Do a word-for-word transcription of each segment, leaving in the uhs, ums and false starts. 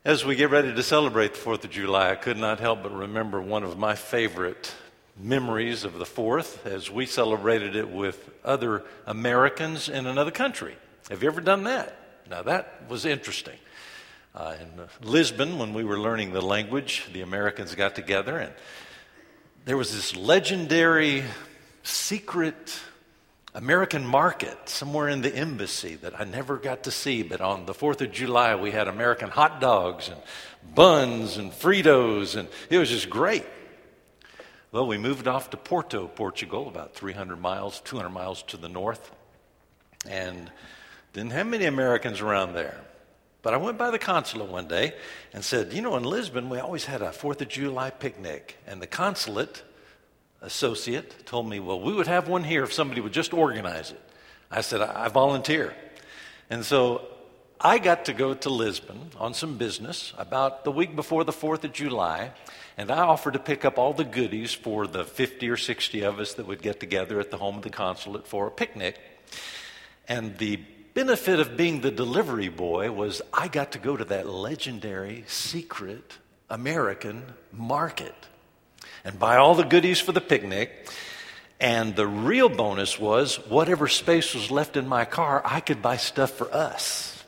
As we get ready to celebrate the fourth of July, I could not help but remember one of my favorite memories of the fourth as we celebrated it with other Americans in another country. Have you ever done that? Now that was interesting. Uh, in Lisbon, when we were learning the language, the Americans got together and there was this legendary secret American market somewhere in the embassy that I never got to see, but on the fourth of July we had American hot dogs and buns and Fritos, and it was just great. Well, we moved off to Porto, Portugal, about three hundred miles, two hundred miles to the north, and didn't have many Americans around there. But I went by the consulate one day and said, you know, in Lisbon we always had a fourth of July picnic, and the consulate associate told me, well, we would have one here if somebody would just organize it. I said, I, I volunteer. And so I got to go to Lisbon on some business about the week before the fourth of July, and I offered to pick up all the goodies for the fifty or sixty of us that would get together at the home of the consulate for a picnic. And the benefit of being the delivery boy was I got to go to that legendary, secret American market and buy all the goodies for the picnic. And the real bonus was whatever space was left in my car, I could buy stuff for us.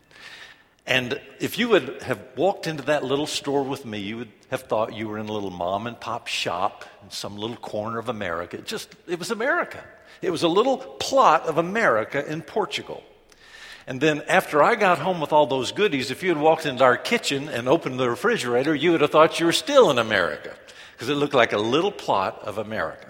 And if you would have walked into that little store with me, you would have thought you were in a little mom and pop shop in some little corner of America. It just, it was America. It was a little plot of America in Portugal. And then after I got home with all those goodies, if you had walked into our kitchen and opened the refrigerator, you would have thought you were still in America, because it looked like a little plot of America.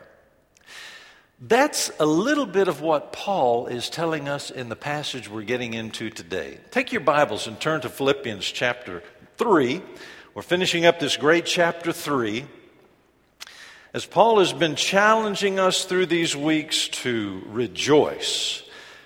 That's a little bit of what Paul is telling us in the passage we're getting into today. Take your Bibles and turn to Philippians chapter three. We're finishing up this great chapter three. As Paul has been challenging us through these weeks to rejoice,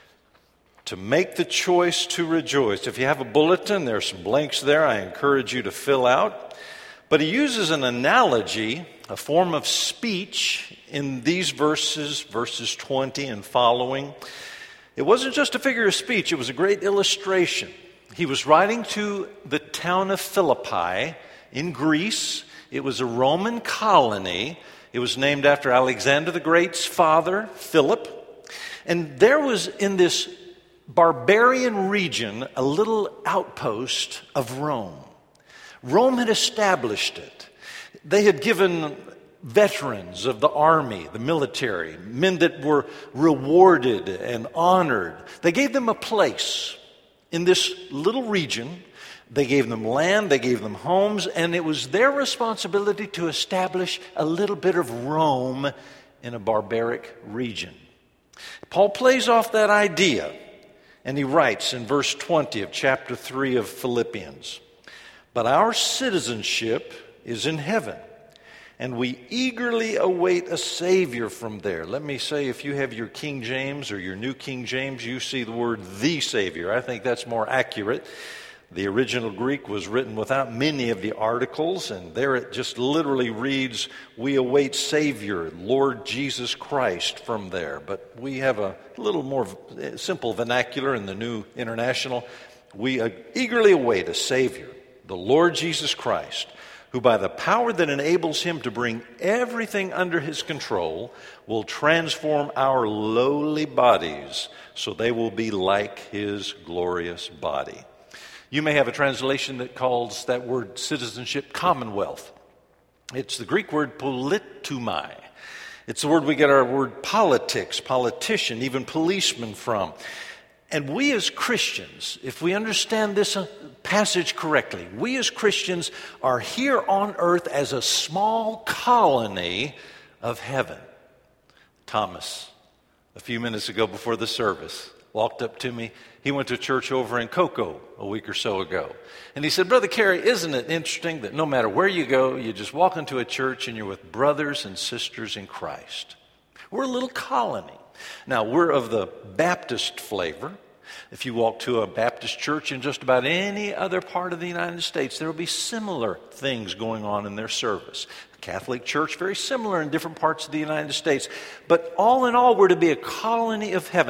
to make the choice to rejoice. If you have a bulletin, there are some blanks there I encourage you to fill out. But he uses an analogy, a form of speech in these verses, verses twenty and following. It wasn't just a figure of speech, it was a great illustration. He was writing to the town of Philippi in Greece. It was a Roman colony. It was named after Alexander the Great's father, Philip. And there was in this barbarian region a little outpost of Rome. Rome had established it. They had given veterans of the army, the military, men that were rewarded and honored. They gave them a place in this little region. They gave them land, they gave them homes, and it was their responsibility to establish a little bit of Rome in a barbaric region. Paul plays off that idea, and he writes in verse twenty of chapter three of Philippians, "But our citizenship is in heaven, and we eagerly await a Savior from there." Let me say, if you have your King James or your New King James, you see the word "the Savior." I think that's more accurate. The original Greek was written without many of the articles, and there it just literally reads, "We await Savior, Lord Jesus Christ," from there. But we have a little more simple vernacular in the New International. "We eagerly await a Savior, the Lord Jesus Christ, who by the power that enables him to bring everything under his control will transform our lowly bodies so they will be like his glorious body." You may have a translation that calls that word citizenship commonwealth. It's the Greek word politumai. It's the word we get our word politics, politician, even policeman from. And we as Christians, if we understand this passage correctly, we as Christians are here on earth as a small colony of heaven. Thomas, a few minutes ago before the service, walked up to me. He went to church over in Cocoa a week or so ago. And he said, "Brother Carey, isn't it interesting that no matter where you go, you just walk into a church and you're with brothers and sisters in Christ?" We're a little colony. Now, we're of the Baptist flavor. If you walk to a Baptist church in just about any other part of the United States, there will be similar things going on in their service. Catholic Church, very similar in different parts of the United States. But all in all, we're to be a colony of heaven.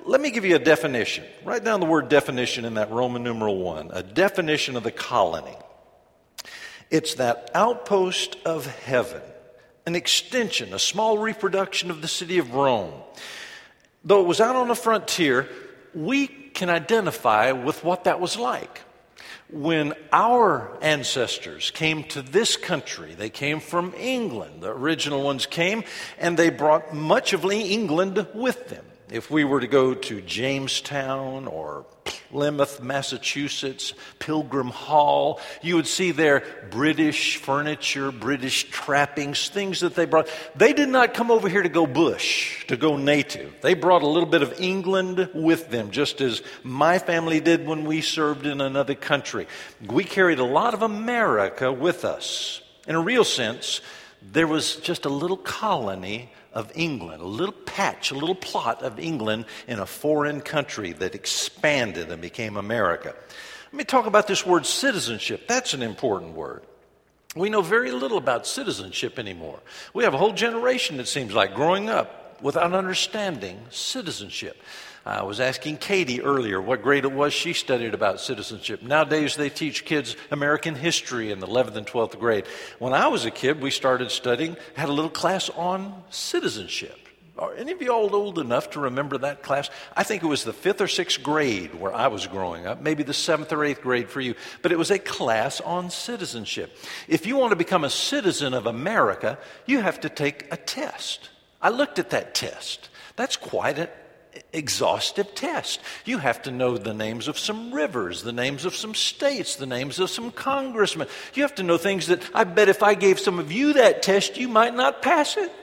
let me give you a definition. Write down the word definition in that Roman numeral one. A definition of the colony. It's that outpost of heaven, an extension, a small reproduction of the city of Rome. Though it was out on the frontier, we can identify with what that was like. When our ancestors came to this country, they came from England. The original ones came, and they brought much of England with them. If we were to go to Jamestown or Plymouth, Massachusetts, Pilgrim Hall, you would see there British furniture, British trappings, things that they brought. They did not come over here to go bush, to go native. They brought a little bit of England with them, just as my family did when we served in another country. We carried a lot of America with us. In a real sense, there was just a little colony of England, a little patch, a little plot of England in a foreign country that expanded and became America. Let me talk about this word citizenship. That's an important word. We know very little about citizenship anymore. We have a whole generation, it seems like, growing up without understanding citizenship. I was asking Katie earlier what grade it was she studied about citizenship. Nowadays, they teach kids American history in the eleventh and twelfth grade. When I was a kid, we started studying, had a little class on citizenship. Are any of you all old enough to remember that class? I think it was the fifth or sixth grade where I was growing up, maybe the seventh or eighth grade for you. But it was a class on citizenship. If you want to become a citizen of America, you have to take a test. I looked at that test. That's quite an exhaustive test. You have to know the names of some rivers, the names of some states, the names of some congressmen. You have to know things that I bet if I gave some of you that test, you might not pass it.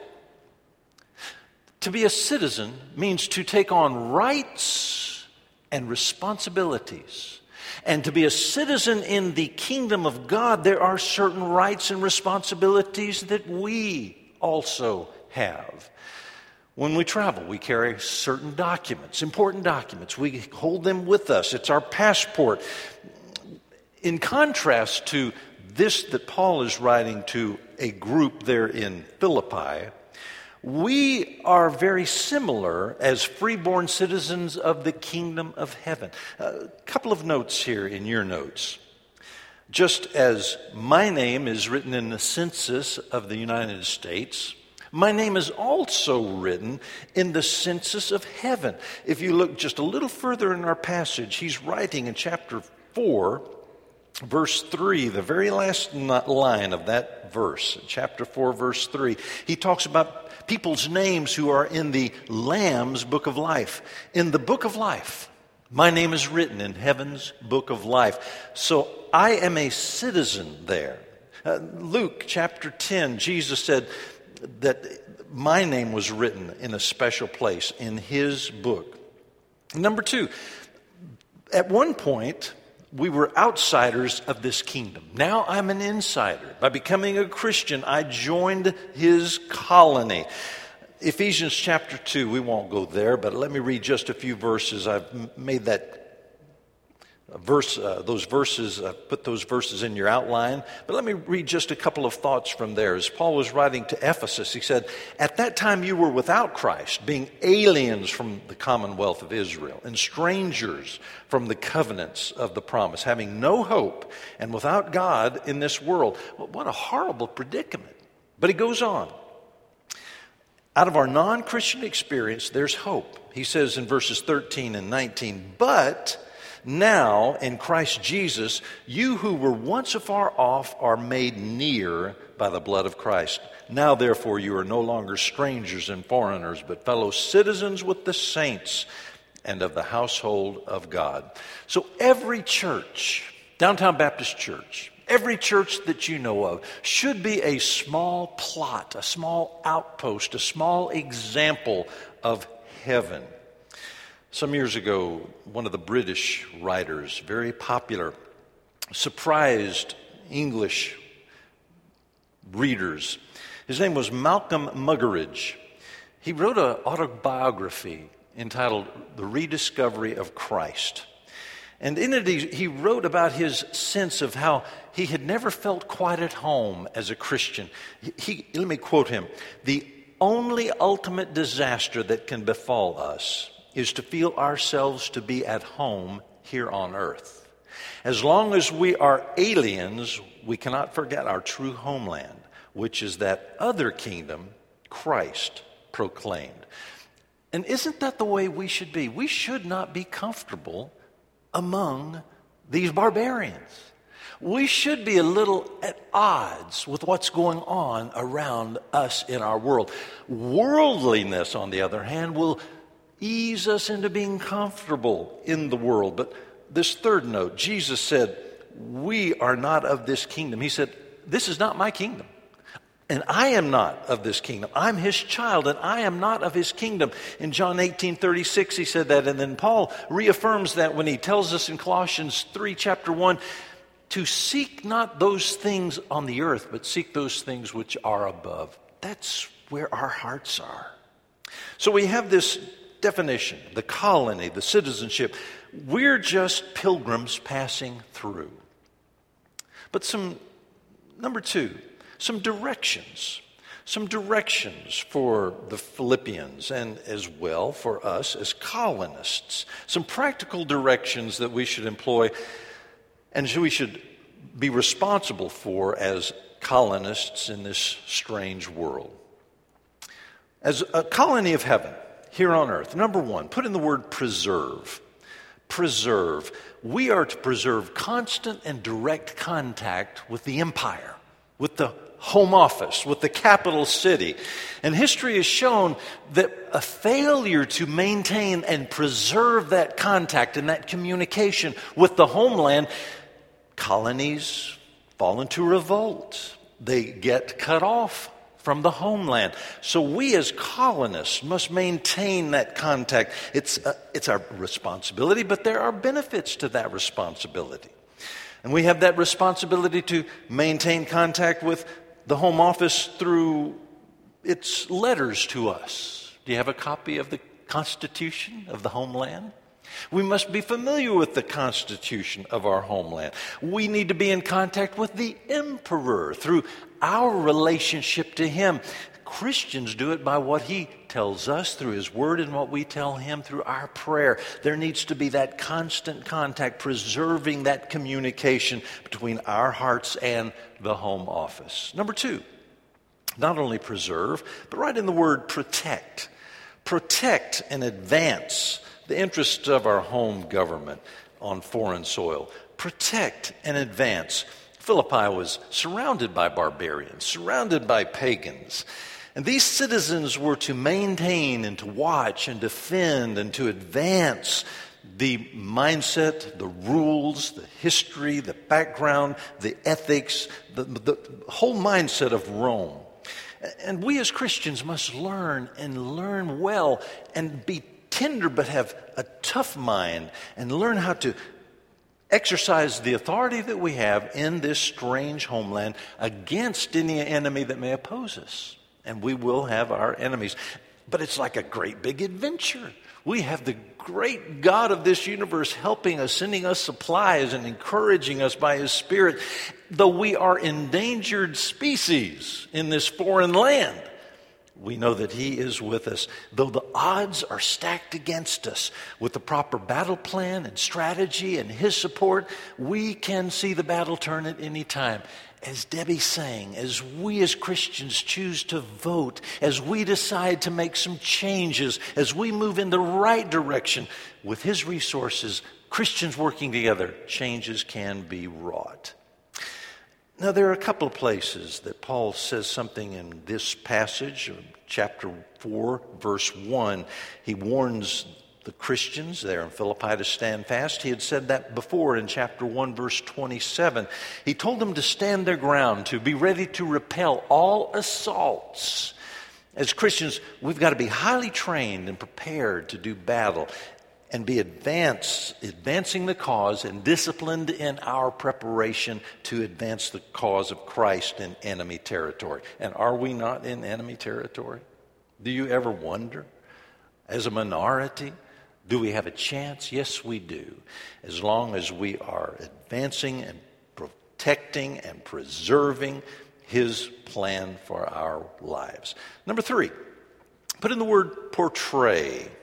To be a citizen means to take on rights and responsibilities. And to be a citizen in the kingdom of God, there are certain rights and responsibilities that we also have. When we travel, we carry certain documents, important documents. We hold them with us. It's our passport. In contrast to this that Paul is writing to a group there in Philippi, we are very similar as freeborn citizens of the kingdom of heaven. A couple of notes here in your notes. Just as my name is written in the census of the United States, my name is also written in the census of heaven. If you look just a little further in our passage, he's writing in chapter four, verse three, the very last line of that verse, chapter four, verse three. He talks about people's names who are in the Lamb's book of life. In the book of life, my name is written in heaven's book of life. So I am a citizen there. Uh, Luke chapter ten, Jesus said that my name was written in a special place in his book. Number two, at one point, we were outsiders of this kingdom. Now I'm an insider. By becoming a Christian, I joined his colony. Ephesians chapter two, we won't go there, but let me read just a few verses. I've made that verse, uh, those verses, uh, put those verses in your outline. But let me read just a couple of thoughts from there. As Paul was writing to Ephesus, he said, "At that time you were without Christ, being aliens from the commonwealth of Israel, and strangers from the covenants of the promise, having no hope and without God in this world." Well, what a horrible predicament. But he goes on. Out of our non-Christian experience, there's hope. He says in verses thirteen and nineteen, "But now, in Christ Jesus, you who were once afar off are made near by the blood of Christ. Now, therefore, you are no longer strangers and foreigners, but fellow citizens with the saints and of the household of God." So every church, Downtown Baptist Church, every church that you know of should be a small plot, a small outpost, a small example of heaven. Some years ago, one of the British writers, very popular, surprised English readers. His name was Malcolm Muggeridge. He wrote an autobiography entitled The Rediscovery of Christ. And in it, he, he wrote about his sense of how he had never felt quite at home as a Christian. He, he, let me quote him. "The only ultimate disaster that can befall us is to feel ourselves to be at home here on earth. As long as we are aliens, we cannot forget our true homeland, which is that other kingdom Christ proclaimed. And isn't that the way we should be? We should not be comfortable among these barbarians. We should be a little at odds with what's going on around us in our world. Worldliness, on the other hand, will ease us into being comfortable in the world. But this third note, Jesus said, we are not of this kingdom. He said, this is not my kingdom. And I am not of this kingdom. I'm his child, and I am not of his kingdom. In John eighteen thirty-six, he said that. And then Paul reaffirms that when he tells us in Colossians three, chapter one, to seek not those things on the earth, but seek those things which are above. That's where our hearts are. So we have this definition, the colony, the citizenship. We're just pilgrims passing through. But some, number two, some directions. Some directions for the Philippians and as well for us as colonists. Some practical directions that we should employ and we should be responsible for as colonists in this strange world. As a colony of heaven here on earth, number one, put in the word preserve. Preserve. We are to preserve constant and direct contact with the empire, with the home office, with the capital city. And history has shown that a failure to maintain and preserve that contact and that communication with the homeland, colonies fall into revolt. They get cut off from the homeland. So we as colonists must maintain that contact. It's, uh, it's our responsibility, but there are benefits to that responsibility. And we have that responsibility to maintain contact with the Home Office through its letters to us. Do you have a copy of the Constitution of the homeland? We must be familiar with the Constitution of our homeland. We need to be in contact with the Emperor through our relationship to him. Christians do it by what he tells us through his word and what we tell him through our prayer. There needs to be that constant contact, preserving that communication between our hearts and the home office. Number two, not only preserve, but write in the word protect. Protect and advance the interests of our home government on foreign soil. Protect and advance. Philippi was surrounded by barbarians, surrounded by pagans. And these citizens were to maintain and to watch and defend and to advance the mindset, the rules, the history, the background, the ethics, the, the whole mindset of Rome. And we as Christians must learn and learn well and be tender but have a tough mind and learn how to exercise the authority that we have in this strange homeland against any enemy that may oppose us. And we will have our enemies. But it's like a great big adventure. We have the great God of this universe helping us, sending us supplies and encouraging us by his Spirit. Though we are endangered species in this foreign land, we know that he is with us. Though the odds are stacked against us, with the proper battle plan and strategy and his support, we can see the battle turn at any time. As Debbie sang, as we as Christians choose to vote, as we decide to make some changes, as we move in the right direction, with his resources, Christians working together, changes can be wrought. Now, there are a couple of places that Paul says something in this passage, chapter four, verse one. He warns the Christians there in Philippi to stand fast. He had said that before in chapter one, verse twenty-seven. He told them to stand their ground, to be ready to repel all assaults. As Christians, we've got to be highly trained and prepared to do battle and be advance, advancing the cause and disciplined in our preparation to advance the cause of Christ in enemy territory. And are we not in enemy territory? Do you ever wonder? As a minority, do we have a chance? Yes, we do. As long as we are advancing and protecting and preserving his plan for our lives. Number three, put in the word portray.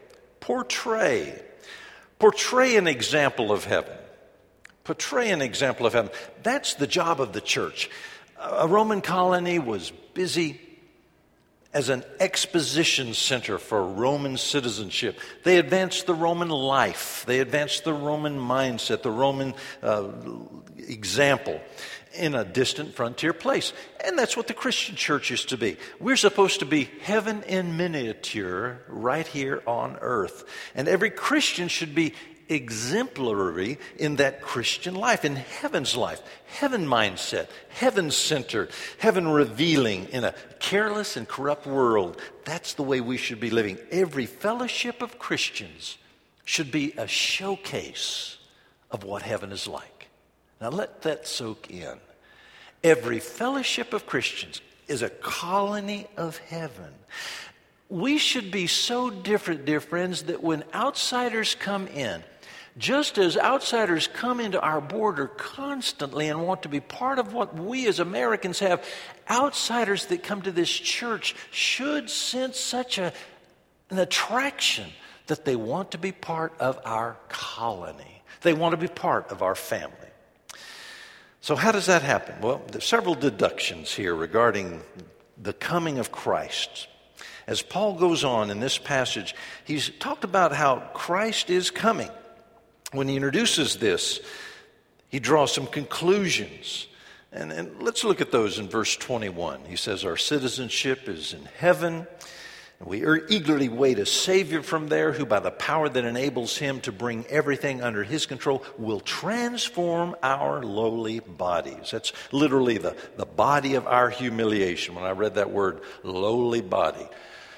Portray. Portray an example of heaven. Portray an example of heaven. That's the job of the church. A Roman colony was busy as an exposition center for Roman citizenship. They advanced the Roman life. They advanced the Roman mindset, the Roman uh, example in a distant frontier place. And that's what the Christian church is to be. We're supposed to be heaven in miniature right here on earth. And every Christian should be exemplary in that Christian life, in heaven's life, heaven mindset, heaven centered, heaven revealing in a careless and corrupt world. That's the way we should be living. Every fellowship of Christians should be a showcase of what heaven is like. Now let that soak in. Every fellowship of Christians is a colony of heaven. We should be so different, dear friends, that when outsiders come in, just as outsiders come into our border constantly and want to be part of what we as Americans have, outsiders that come to this church should sense such a, an attraction that they want to be part of our colony. They want to be part of our family. So how does that happen? Well, there's several deductions here regarding the coming of Christ. As Paul goes on in this passage, he's talked about how Christ is coming. When he introduces this, he draws some conclusions. And, and let's look at those in verse twenty-one. He says, our citizenship is in heaven, and we eagerly wait a Savior from there who, by the power that enables him to bring everything under his control, will transform our lowly bodies. That's literally the, the body of our humiliation. When I read that word, lowly body,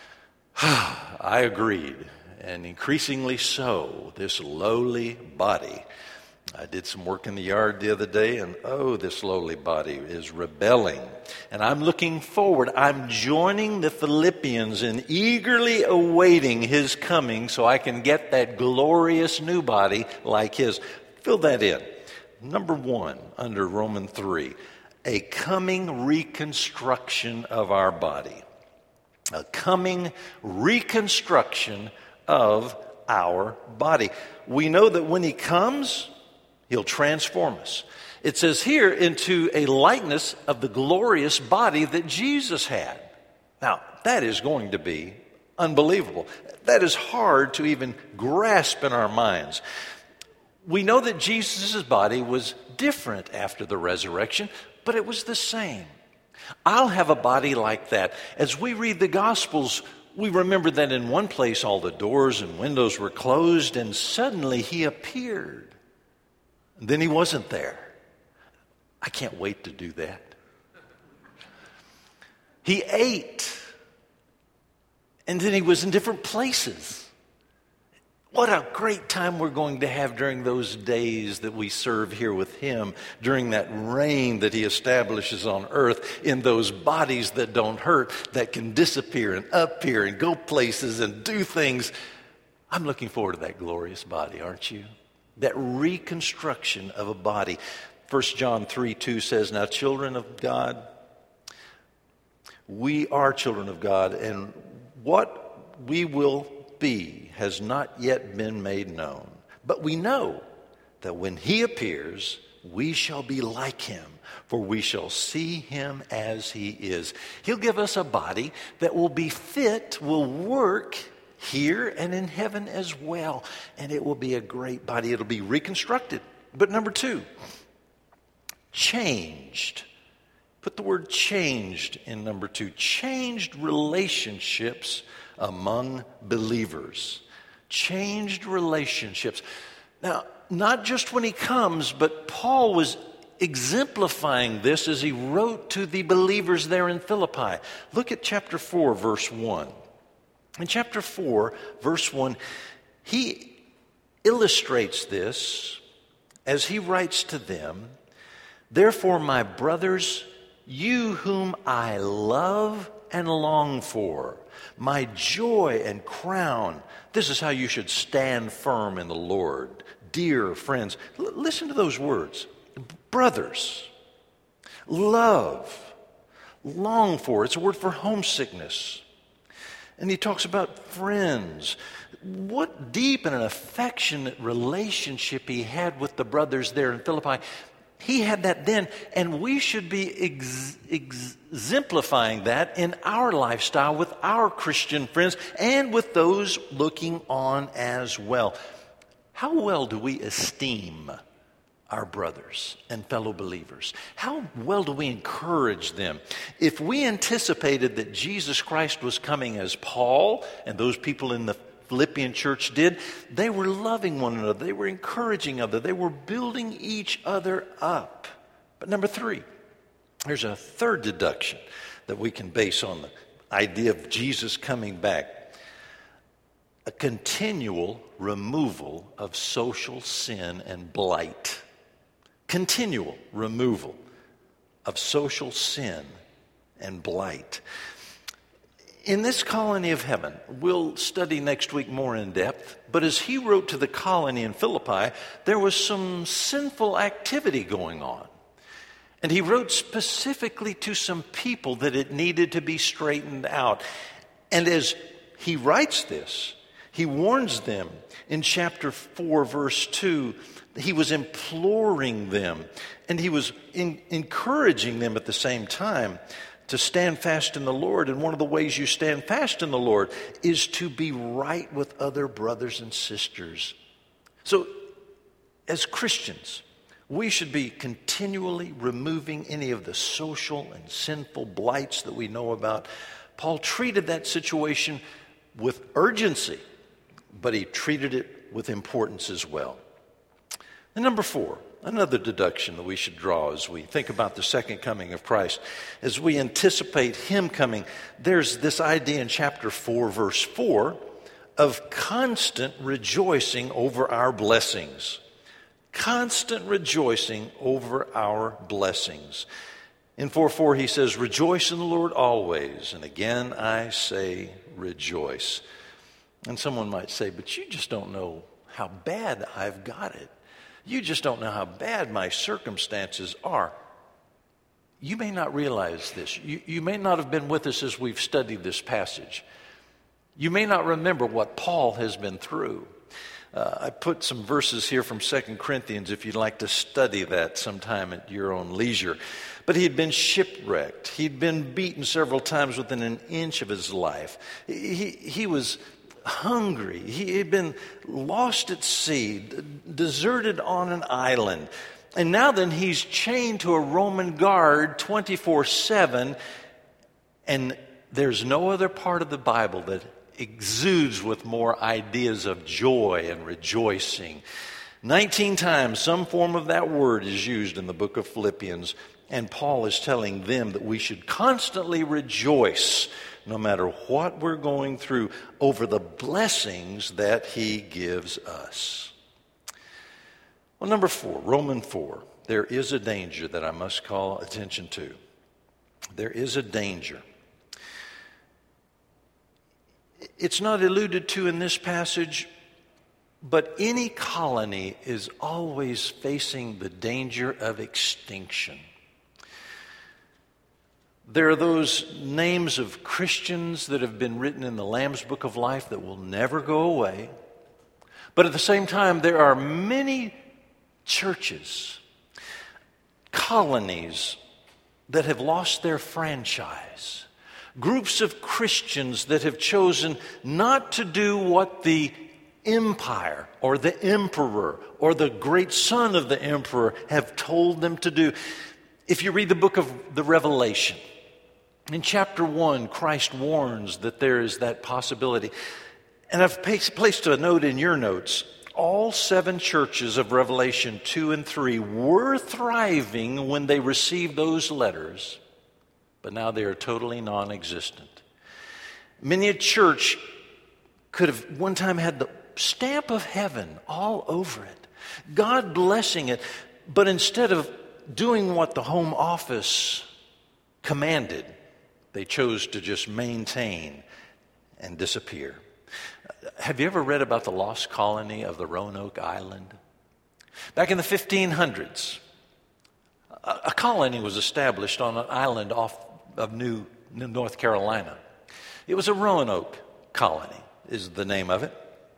I agreed. And increasingly so, this lowly body. I did some work in the yard the other day, and oh, this lowly body is rebelling. And I'm looking forward. I'm joining the Philippians in eagerly awaiting his coming so I can get that glorious new body like his. Fill that in. Number one, under Romans three, a coming reconstruction of our body. A coming reconstruction of our body. We know that when he comes, he'll transform us. It says here, into a likeness of the glorious body that Jesus had. Now, that is going to be unbelievable. That is hard to even grasp in our minds. We know that Jesus' body was different after the resurrection, but it was the same. I'll have a body like that. As we read the Gospels, we remember that in one place all the doors and windows were closed, and suddenly he appeared. And then he wasn't there. I can't wait to do that. He ate, and then he was in different places. What a great time we're going to have during those days that we serve here with him, during that reign that he establishes on earth, in those bodies that don't hurt, that can disappear and appear and go places and do things. I'm looking forward to that glorious body, aren't you? That reconstruction of a body. First John three two says, now children of God, we are children of God, and what we will be has not yet been made known. But we know that when he appears, we shall be like him, for we shall see him as he is. He'll give us a body that will be fit, will work here and in heaven as well. And it will be a great body. It'll be reconstructed. But number two, changed. Put the word changed in number two. Changed relationships among believers. Changed relationships. Now, not just when he comes, but Paul was exemplifying this as he wrote to the believers there in Philippi. Look at chapter four, verse one. In chapter four, verse one, he illustrates this as he writes to them, therefore, my brothers, you whom I love and long for, my joy and crown. This is how you should stand firm in the Lord. Dear friends, l- listen to those words. Brothers, love, long for. It's a word for homesickness. And he talks about friends. What deep and an affectionate relationship he had with the brothers there in Philippi. He had that then, and we should be ex- ex- exemplifying that in our lifestyle with our Christian friends and with those looking on as well. How well do we esteem our brothers and fellow believers? How well do we encourage them? If we anticipated that Jesus Christ was coming as Paul and those people in the Philippian church did, they were loving one another. They were encouraging other. They were building each other up. But number three, there's a third deduction that we can base on the idea of Jesus coming back. A continual removal of social sin and blight. Continual removal of social sin and blight. In this colony of heaven, we'll study next week more in depth, but as he wrote to the colony in Philippi, there was some sinful activity going on. And he wrote specifically to some people that it needed to be straightened out. And as he writes this, he warns them in chapter four, verse two, he was imploring them, and he was in, encouraging them at the same time to stand fast in the Lord. And one of the ways you stand fast in the Lord is to be right with other brothers and sisters. So, as Christians, we should be continually removing any of the social and sinful blights that we know about. Paul treated that situation with urgency, but he treated it with importance as well. And number four, another deduction that we should draw as we think about the second coming of Christ, as we anticipate him coming, there's this idea in chapter four, verse four, of constant rejoicing over our blessings. Constant rejoicing over our blessings. In four four he says, "Rejoice in the Lord always, and again I say rejoice." And someone might say, "But you just don't know how bad I've got it. You just don't know how bad my circumstances are." You may not realize this. You, you may not have been with us as we've studied this passage. You may not remember what Paul has been through. Uh, I put some verses here from Second Corinthians if you'd like to study that sometime at your own leisure. But he had been shipwrecked. He'd been beaten several times within an inch of his life. He, he was hungry. He had been lost at sea, deserted on an island. And now then he's chained to a Roman guard twenty-four seven. And there's no other part of the Bible that exudes with more ideas of joy and rejoicing. nineteen times some form of that word is used in the book of Philippians. And Paul is telling them that we should constantly rejoice no matter what we're going through, over the blessings that he gives us. Well, number four, Romans four, there is a danger that I must call attention to. There is a danger. It's not alluded to in this passage, but any colony is always facing the danger of extinction. There are those names of Christians that have been written in the Lamb's Book of Life that will never go away. But at the same time, there are many churches, colonies that have lost their franchise. Groups of Christians that have chosen not to do what the empire or the emperor or the great son of the emperor have told them to do. If you read the book of the Revelation, in chapter one, Christ warns that there is that possibility. And I've placed a note in your notes. All seven churches of Revelation two and three were thriving when they received those letters, but now they are totally non-existent. Many a church could have one time had the stamp of heaven all over it, God blessing it, but instead of doing what the home office commanded, they chose to just maintain and disappear. Have you ever read about the lost colony of the Roanoke Island? Back in the fifteen hundreds, a colony was established on an island off of New North Carolina. It was a Roanoke colony, is the name of it.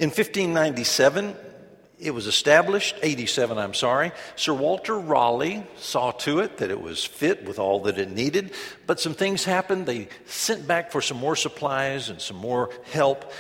In fifteen ninety-seven, it was established, eighty-seven, I'm sorry. Sir Walter Raleigh saw to it that it was fit with all that it needed, but some things happened. They sent back for some more supplies and some more help.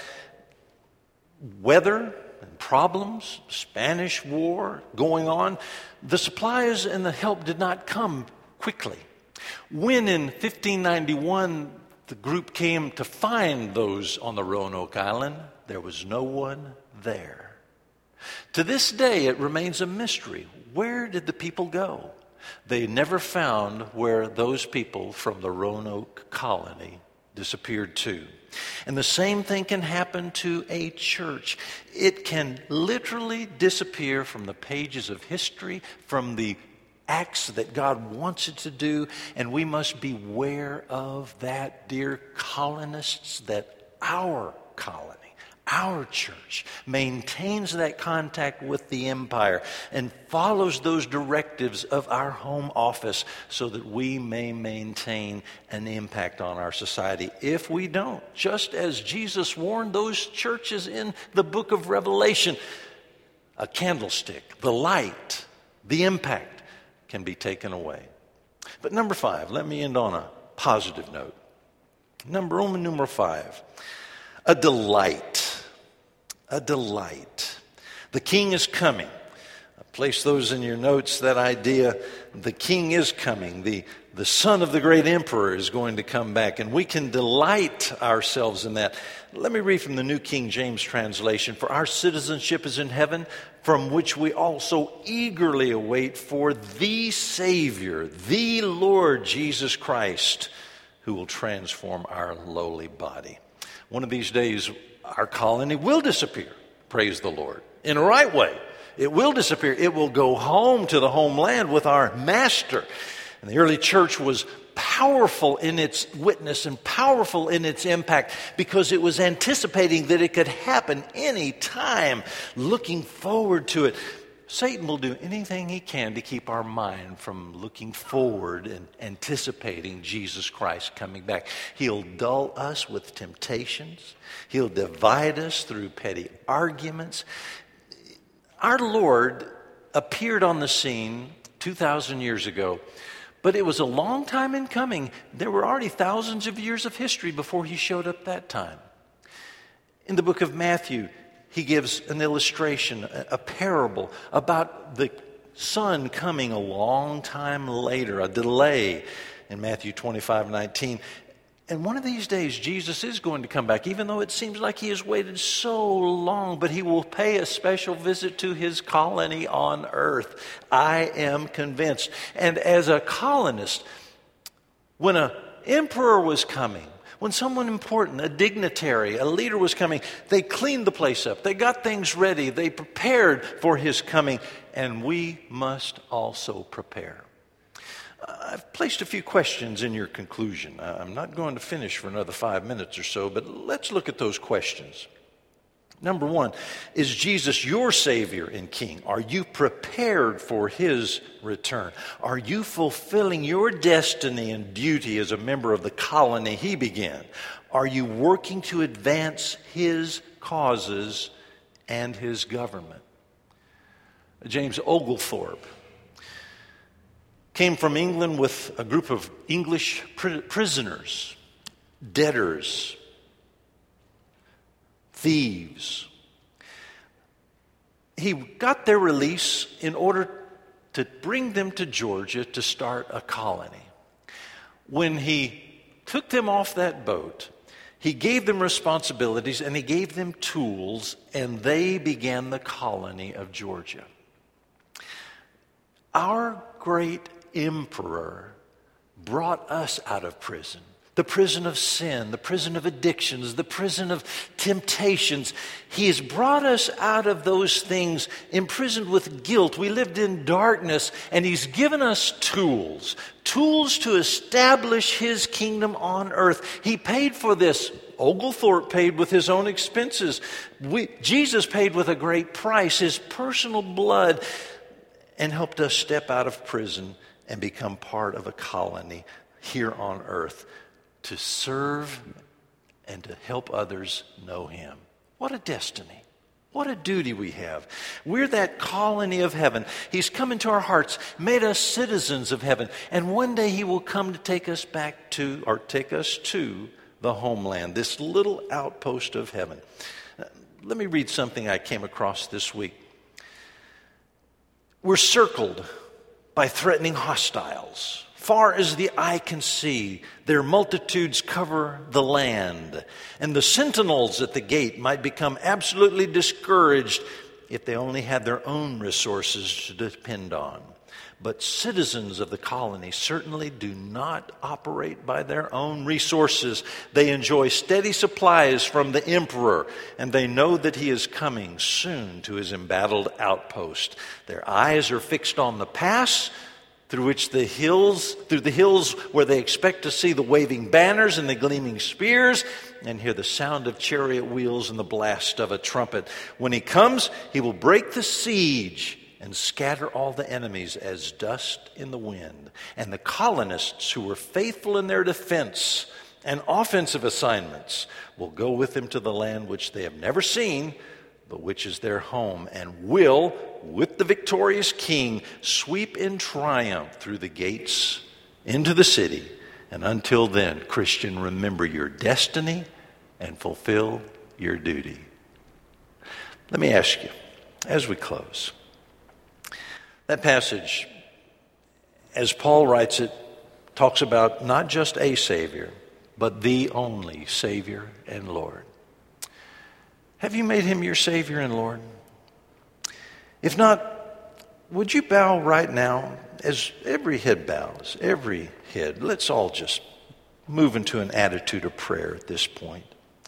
Weather and problems, Spanish War going on. The supplies and the help did not come quickly. When in fifteen ninety-one the group came to find those on the Roanoke Island, there was no one there. To this day, it remains a mystery. Where did the people go? They never found where those people from the Roanoke colony disappeared to. And the same thing can happen to a church. It can literally disappear from the pages of history, from the acts that God wants it to do, and we must beware of that, dear colonists, that our colony, our church, maintains that contact with the empire and follows those directives of our home office so that we may maintain an impact on our society. If we don't, just as Jesus warned those churches in the book of Revelation, a candlestick, the light, the impact can be taken away. But number five, let me end on a positive note. Number Roman number five, a delight. A delight. The king is coming. Place those in your notes, that idea. The king is coming. The, the son of the great emperor is going to come back, and we can delight ourselves in that. Let me read from the New King James translation. For our citizenship is in heaven, from which we also eagerly await for the Savior, the Lord Jesus Christ, who will transform our lowly body. One of these days, our colony will disappear. Praise the Lord. In a right way. It will disappear. It will go home to the homeland with our master. And the early church was powerful in its witness and powerful in its impact because it was anticipating that it could happen any time, looking forward to it. Satan will do anything he can to keep our mind from looking forward and anticipating Jesus Christ coming back. He'll dull us with temptations. He'll divide us through petty arguments. Our Lord appeared on the scene two thousand years ago, but it was a long time in coming. There were already thousands of years of history before he showed up that time. In the book of Matthew, he gives an illustration, a parable about the son coming a long time later, a delay in Matthew twenty-five nineteen. And one of these days, Jesus is going to come back, even though it seems like he has waited so long, but he will pay a special visit to his colony on earth. I am convinced. And as a colonist, when an emperor was coming, when someone important, a dignitary, a leader was coming, they cleaned the place up. They got things ready. They prepared for his coming. And we must also prepare. I've placed a few questions in your conclusion. I'm not going to finish for another five minutes or so, but let's look at those questions. Number one, is Jesus your Savior and King? Are you prepared for his return? Are you fulfilling your destiny and duty as a member of the colony he began? Are you working to advance his causes and his government? James Oglethorpe came from England with a group of English pr- prisoners, debtors, thieves. He got their release in order to bring them to Georgia to start a colony. When he took them off that boat, he gave them responsibilities and he gave them tools, and they began the colony of Georgia. Our great emperor brought us out of prison. The prison of sin, the prison of addictions, the prison of temptations. He has brought us out of those things, imprisoned with guilt. We lived in darkness, and he's given us tools, tools to establish his kingdom on earth. He paid for this. Oglethorpe paid with his own expenses. We, Jesus paid with a great price, his personal blood, and helped us step out of prison and become part of a colony here on earth to serve and to help others know him. What a destiny. What a duty we have. We're that colony of heaven. He's come into our hearts, made us citizens of heaven, and one day he will come to take us back to, or take us to, the homeland, this little outpost of heaven. Uh, let me read something I came across this week. We're circled by threatening hostiles. Far as the eye can see, their multitudes cover the land, and the sentinels at the gate might become absolutely discouraged if they only had their own resources to depend on. But citizens of the colony certainly do not operate by their own resources. They enjoy steady supplies from the emperor, and they know that he is coming soon to his embattled outpost. Their eyes are fixed on the pass, through which the hills, through the hills where they expect to see the waving banners and the gleaming spears and hear the sound of chariot wheels and the blast of a trumpet. When he comes, he will break the siege and scatter all the enemies as dust in the wind. And the colonists who were faithful in their defense and offensive assignments will go with him to the land which they have never seen, but which is their home, and will, with the victorious king, sweep in triumph through the gates into the city. And until then, Christian, remember your destiny and fulfill your duty. Let me ask you, as we close, that passage, as Paul writes it, talks about not just a Savior, but the only Savior and Lord. Have you made him your Savior and Lord? If not, would you bow right now as every head bows, every head? Let's all just move into an attitude of prayer at this point.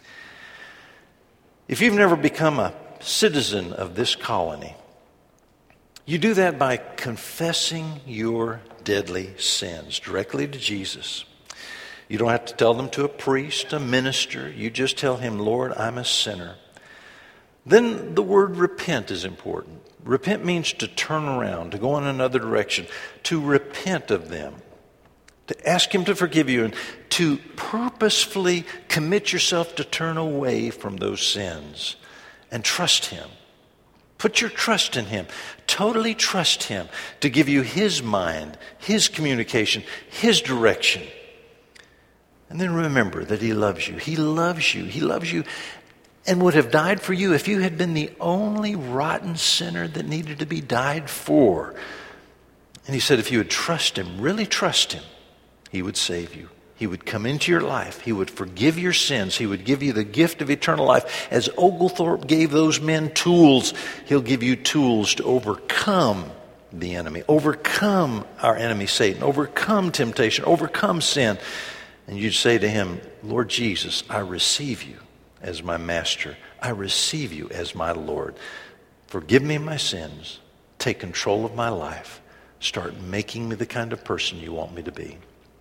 If you've never become a citizen of this colony, you do that by confessing your deadly sins directly to Jesus. You don't have to tell them to a priest, a minister. You just tell him, Lord, I'm a sinner. Then the word repent is important. Repent means to turn around, to go in another direction, to repent of them, to ask him to forgive you, and to purposefully commit yourself to turn away from those sins and trust him. Put your trust in him. Totally trust him to give you his mind, his communication, his direction. And then remember that he loves you. He loves you. He loves you and would have died for you if you had been the only rotten sinner that needed to be died for. And he said if you would trust him, really trust him, he would save you. He would come into your life. He would forgive your sins. He would give you the gift of eternal life. As Oglethorpe gave those men tools, he'll give you tools to overcome the enemy, overcome our enemy Satan, overcome temptation, overcome sin. And you'd say to him, Lord Jesus, I receive you as my master. I receive you as my Lord. Forgive me my sins. Take control of my life. Start making me the kind of person you want me to be.